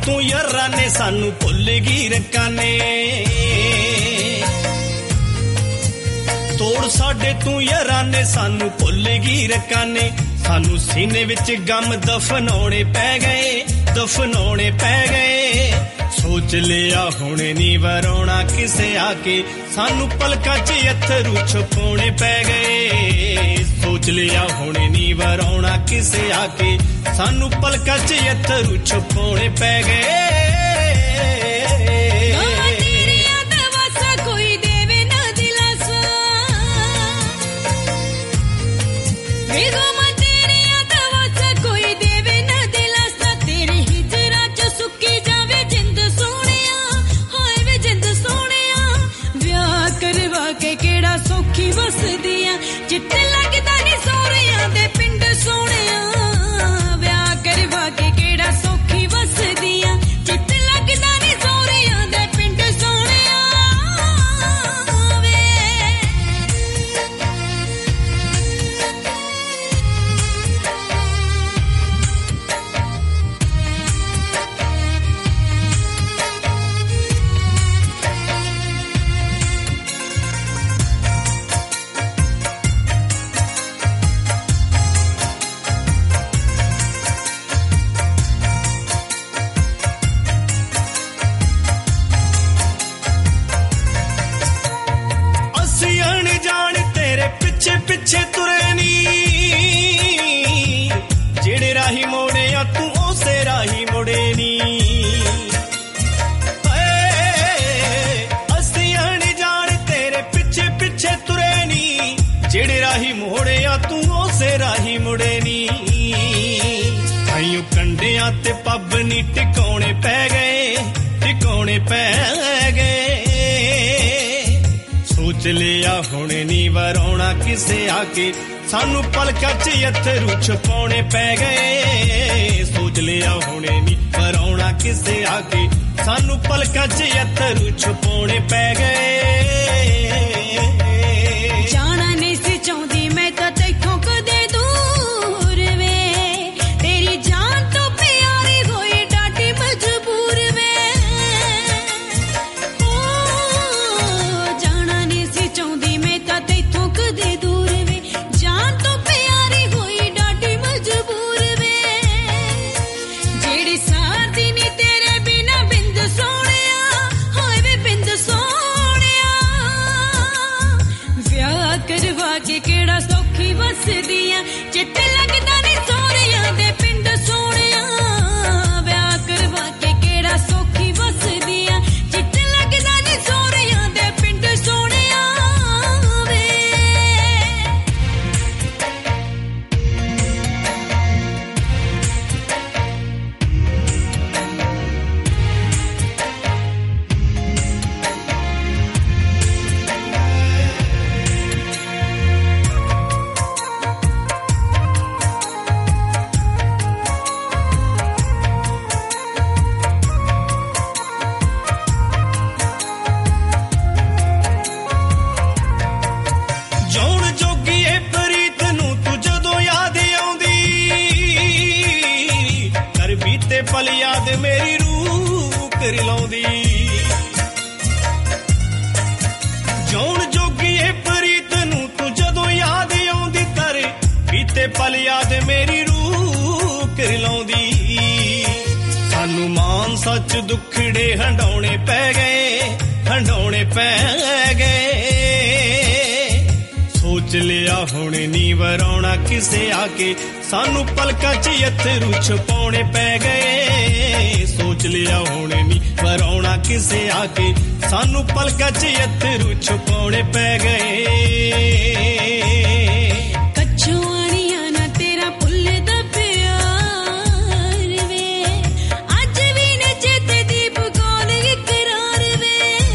ਤੂੰ ਯਾਰਾਂ ਨੇ ਸਾਨੂੰ ਭੁੱਲ ਗਈ ਰਕਾਨੇ ਤੋੜ ਸਾਡੇ ਤੂੰ ਯਾਰਾਂ ਨੇ ਸਾਨੂੰ ਭੁੱਲ ਗਈ ਰਕਾਨੇ ਸਾਨੂੰ ਸੀਨੇ ਵਿੱਚ ਗਮ ਦਫਨਾਉਣੇ ਪੈ ਗਏ ਸੋਚ ਲਿਆ ਹੁਣ ਨਹੀਂ ਵਰਾਉਣਾ ਕਿਸੇ ਆ ਕੇ ਸਾਨੂੰ ਪਲਕਾਂ 'ਚ ਅੱਥਰੂ ਛੁਪਾਉਣੇ ਪੈ ਗਏ ਸੋਚ ਲਿਆ ਹੁਣ ਨਹੀਂ ਵਰਾਉਣਾ ਕਿਸੇ ਆ ਕੇ ਸਾਨੂੰ ਪਲਕਾਂ 'ਚ ਅੱਥਰੂ ਛੁਪਾਉਣੇ ਪੈ ਗਏ ਸੌਖੀ ਵਸਦੀਆਂ ਜਿੱਥੇ ਲੱਗਦਾ ਨੀ ਸੋਹਰਿਆਂ ਦੇ ਪਿੰਡ ਸੋਹਣਿਆ ਵਿਆਹ ਕਰਵਾ ਕੇ ਕਿਹੜਾ ਸੌਖੀ ਵਸਦੀਆਂ ਜਿੱਥੇ ਲੱਗਦਾ ਨੀ ਸੋਹਰਿਆਂ ਦੇ ਪਿੰਡ ਸੋਹਣਿਆ ਵੇ ਪਿੱਛੇ ਤੁਰੇ ਨੀ ਜਿਹੜੇ ਰਾਹੀ ਮੋੜਿਆ ਤੂੰ ਉਸੇ ਰਾਹੀ ਮੁੜੇ ਨੀ ਅਸੀਂ ਅਣਜਾਣ ਤੇਰੇ ਪਿੱਛੇ ਤੁਰੇ ਨੀ ਜਿਹੜੇ ਰਾਹੀ ਮੋੜਿਆ ਤੂੰ ਉਸੇ ਰਾਹੀ ਮੁੜੇ ਨੀ ਆਈਓ ਕੰਡਿਆਂ ਤੇ ਪੱਬ ਨੀ ਟਿਕਾਉਣੇ ਪੈ ਗਏ ਸੋਚ ਲਿਆ ਹੁਣ ਨਹੀਂ ਵਰਾਉਣਾ ਕਿਸੇ ਆ ਕੇ ਸਾਨੂੰ ਪਲਕਾਂ 'ਚ ਅੱਥਰੂ ਛੁਪਾਉਣੇ ਪੈ ਗਏ ਸੋਚ ਲਿਆ ਹੁਣ ਨਹੀਂ ਵਰਾਉਣਾ ਕਿਸੇ ਆ ਕੇ ਸਾਨੂੰ ਪਲਕਾਂ 'ਚ ਅੱਥਰੂ ਛੁਪਾਉਣੇ ਪੈ ਗਏ ਜਾਣਾ ਨਹੀਂ ਸੀ ਚਾਹੁੰਦੀ ਮੈਂ ਤਾਂ ਤੈਥੋਂ ਕਦੇ ਦੂਰ ਵੇ ਤੇਰੀ ਜਾਨ ਤੋਂ ਪਿਆਰੀ ਹੋਈ ਡਾਢੀ ਮਜਬੂਰ ਵੇ ਚਾਹੁੰਦੀ ਮੈਂ ਤਾਂ ਤੈਥੋਂ ਕਦੇ ਦੂਰ ਵੇ ਜਾਨ ਤੋਂ ਪਿਆਰੀ ਹੋਈ ਡਾਢੀ ਮਜਬੂਰ ਵੇ ਜਿਹੜੀ ਸਾਥੀ ਨੀ ਤੇਰੇ ਬਿਨਾ ਬਿੰਦ ਸੋਹਣਿਆ ਹੋਏ ਵੇ ਬਿੰਦ ਸੋਹਣਿਆ ਵਿਆਹ ਕਰਵਾ ਕੇ ਕਿਹੜਾ ਸੌਖੀ ਵਸਦੀਆਂ ਜਿੱਥੇ ਲੱਗਦਾ ਨੀ ਸੋਹਰਿਆਂ ਦੇ ਪਿੰਡ ਸੋਹਣਿਆ ਵਿਆਹ ਕਰਵਾ ਕੇ ਕਿਹੜਾ ਸੌਖੀ ਵਸਦੀਆਂ ਜਿੱਥੇ ਲੱਗਦਾ ਨੀ ਸੋਹਰਿਆਂ ਦੇ ਪਿੰਡ ਸੋਹਣਿਆ ਪਲ ਯਾਦ ਮੇਰੀ ਰੂਹ ਕਰ ਲਾਉਂਦੀ ਜੌਣ ਜੋਗੀਏ ਪ੍ਰੀਤ ਨੂੰ ਤੂੰ ਜਦੋਂ ਯਾਦ ਆਉਂਦੀ ਤਰ ਬੀਤੇ ਪਲ ਯਾਦ ਮੇਰੀ ਰੂਹ ਕਰ ਲਾਉਂਦੀ ਸਾਨੂੰ ਮਾਨ ਸੱਚ ਦੁੱਖੜੇ ਹੰਡਾਉਣੇ ਪੈ ਗਏ ਸੋਚ ਲਿਆ ਹੁਣ ਨਹੀਂ ਵਰਾਉਣਾ ਕਿਸੇ ਆ ਕੇ ਸਾਨੂੰ ਪਲਕਾਂ 'ਚ ਅੱਥਰੂ ਛੁਪਾਉਣੇ ਪੈ ਗਏ ਸੋਚ ਲਿਆ ਹੁਣ ਨਹੀਂ ਵਰਾਉਣਾ ਕਿਸੇ ਆ ਕੇ ਸਾਨੂੰ ਪਲਕਾਂ 'ਚ ਅੱਥਰੂ ਛੁਪਾਉਣੇ ਪੈ ਗਏ ਕੱਛੂਆਣੀਆਂ ਨਾ ਤੇਰਾ ਭੁੱਲਦਾ ਪਿਆਰ ਵੇ ਅੱਜ ਵੀ ਨੇ ਚੇਤੇ ਦੀ ਬਗਾਨ ਇਕਰਾਰ ਵੇ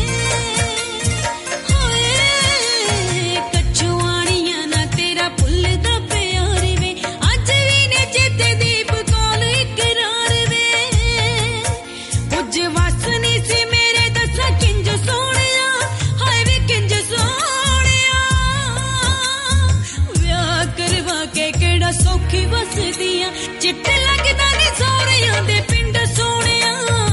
ਹੋਏ ਕੱਛੂਆਣੀਆਂ ਨਾ ਤੇਰਾ ਭੁੱਲਦਾ ਪਿਆਰ ਵੇ ਅੱਜ ਵੀ ਨੇ ਚੇਤੇ ਦੀ ਬਗਾਨ ਇਕਰਾਰ ਵੇ ਕੁਝ ਵਸ ਨਹੀਂ ਸੀ ਮੇਰੇ ਦੱਸਾਂ ਕਿੰਜ ਸੋਹਣਿਆ ਹਾਏ ਵੇ ਕਿੰਜ ਸੋਹਣਿਆ ਵਿਆਹ ਕਰਵਾ ਕੇ ਕਿਹੜਾ ਸੌਖੀ ਵਸਦੀਆਂ ਚਿੱਟੇ ਲੱਗਦਾ ਨੀ ਸੋਹਰਿਆਂ ਦੇ ਪਿੰਡ ਸੋਹਣਿਆ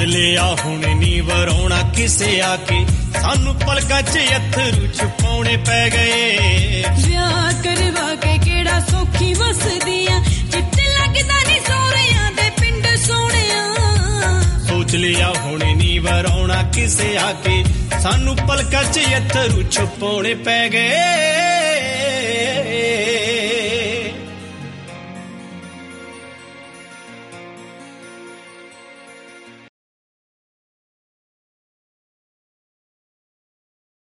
ਲਿਆ ਹੁਣ ਨੀ ਵਰਾਉਣਾ ਕਿਸੇ ਆ ਕੇ ਸਾਨੂੰ ਪਲਕਾਂ 'ਚ ਅੱਥਰੂ ਛੁਪਾਉਣੇ ਪੈ ਗਏ ਵਿਆਹ ਕਰਵਾ ਕੇ ਕਿਹੜਾ ਸੌਖੀ ਵਸਦੀਆਂ ਚਿੱਤ ਲੱਗਦਾ ਨੀ ਸੋਹਰਿਆਂ ਦੇ ਪਿੰਡ ਸੋਹਣਿਆ ਸੋਚ ਲਿਆ ਹੁਣ ਨੀ ਵਰਾਉਣਾ ਕਿਸੇ ਆ ਕੇ ਸਾਨੂੰ ਪਲਕਾਂ 'ਚ ਅੱਥਰੂ ਛੁਪਾਉਣੇ ਪੈ ਗਏ